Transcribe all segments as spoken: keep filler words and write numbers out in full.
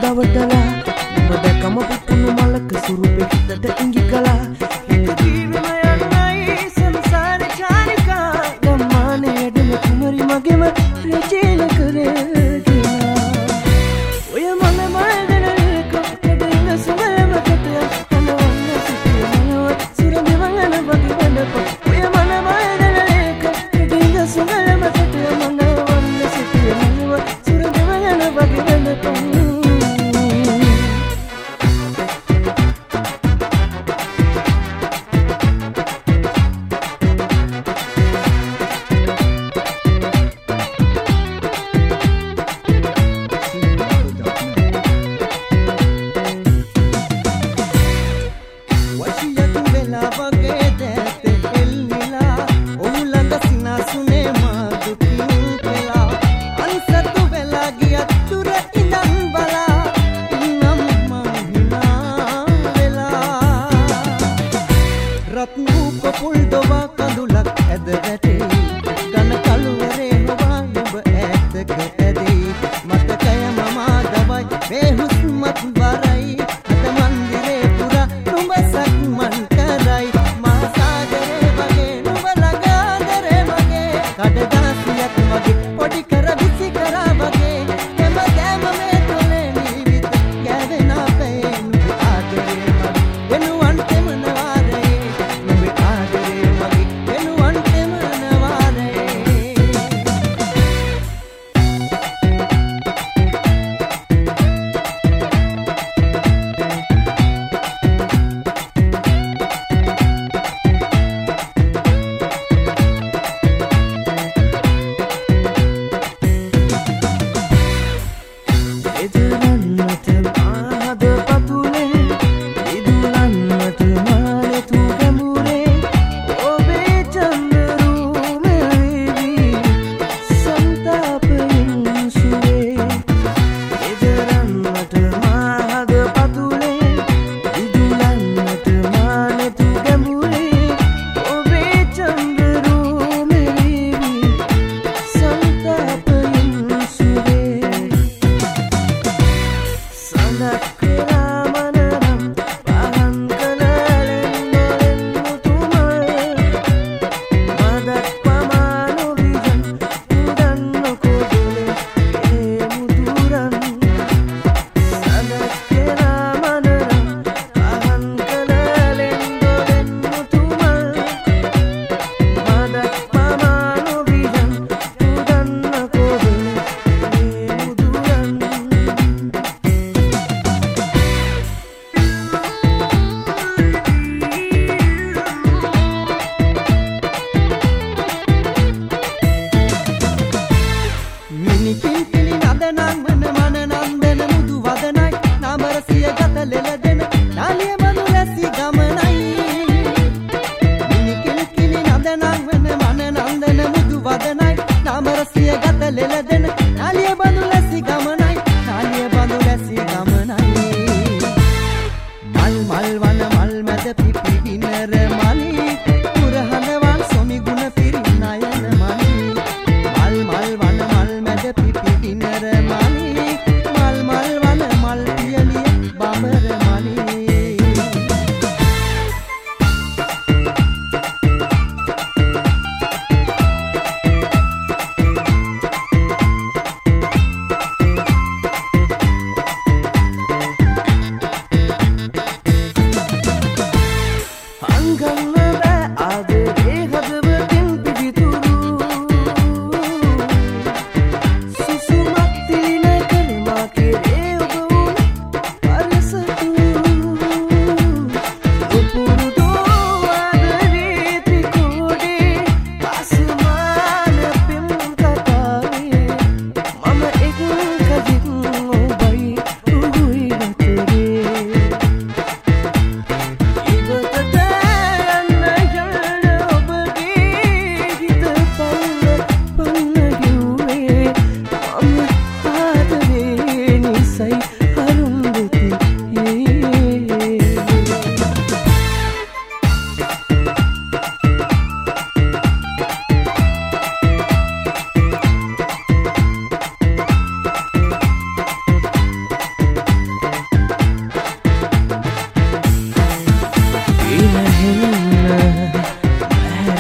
රවටලා ඔබ දැකම පුපුණු මලක සුරුපෙ හිතට ඉඟි කලා හිත ජීවම යන්නයි සංසාර චාරිකා ගම්මානේ ඇඩම කුමරි මගෙම රජේන කරගෙන ඔය මන මල්දනක කැඩෙන සුමලම කැටය අනවන්න සිටිය මනවත් සුරඹ වංගන වගේ වඳප ඔය මන මල්දනක කැඩෙන සුමලම කැටය මනවන්න සිටිය මනවත් සුරඹ වංගන වගේ වඳප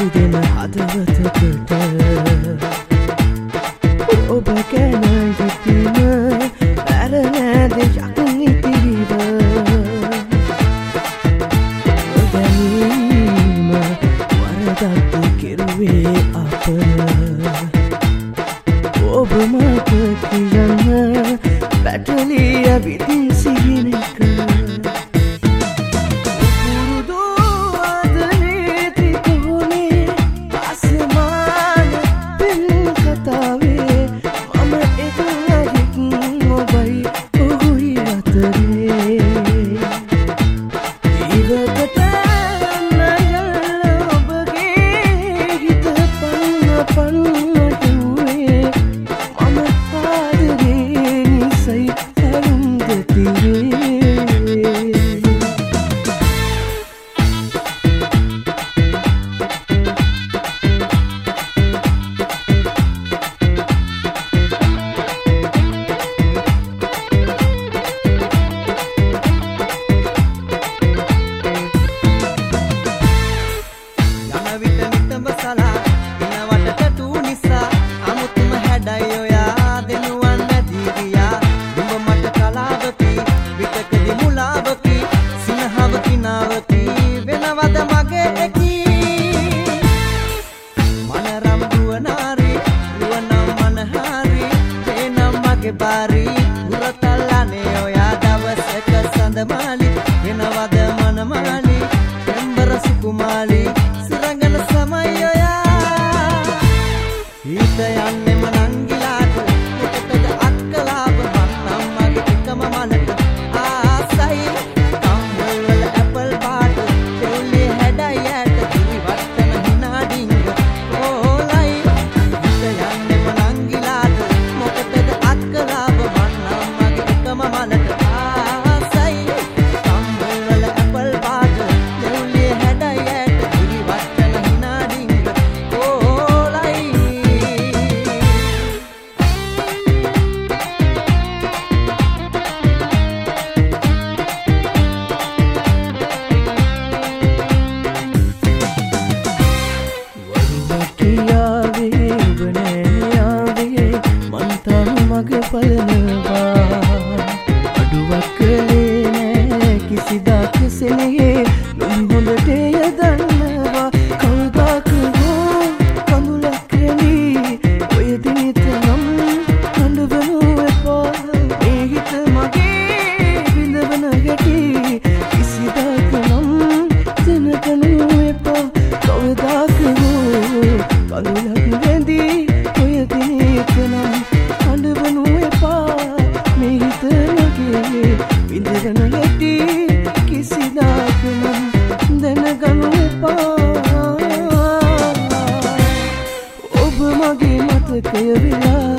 රිදෙන හදවතකට ඔබ ගැන හිතීම ඇර නෑද යක්නිතිව දැනීම වරදක් කෙරුවේ අප ඔබ මට කියන්න පැටලිය විදින් සිහිනක Bari uratallane oya dawasaka sandamali wenawada manamali embara sukumali surangana samayoya ita yanne manangilata otada akkalaba mannamage ekama manata aasai kammul apple part tewli hedayata diri wattana hinadinga olai ita yanne manangilata mokatada akkalaba mannamage ekama manata aasai kammul apple part tewli hedayata diri wattana hinadinga olai වරුවකියාවේ ඔබ නෑනියාවේ මන්තම මග පලනවා අඩුවක් කළේ නෑ කිසිදාක සෙනෙහේ නොහොඳට එය දන්නවා කවුදාක හෝ කඳුලක් රැඳී ඔය දිනෙත නම් හඬවනු එපා මේ හිත මගේ විඳවන හැටි කිසිදාක නම් දැනගනු එපා කවුදාක හෝ කඳුලක් රැඳී ඔය දිනෙත නම් හඬවනු එපා මේ හිත මගේ විඳවන හැටි කිසිදාක නම් දැනගනු එපා ඔබ මගේ මතකය වෙලා